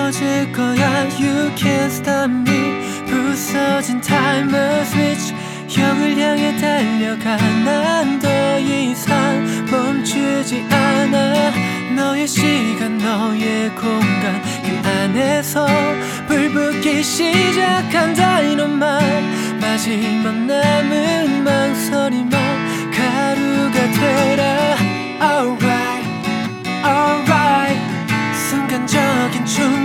터질 거야. You can't stop me. 부서진 타이머 스위치, 형을 향해 달려가. 난 더 이상 멈추지 않아. 너의 시간, 너의 공간, 그 안에서 불붙기 시작한 다이너마이트. 마지막 남은 망설임만 가루가 되라. Alright, alright. 순간적인 춤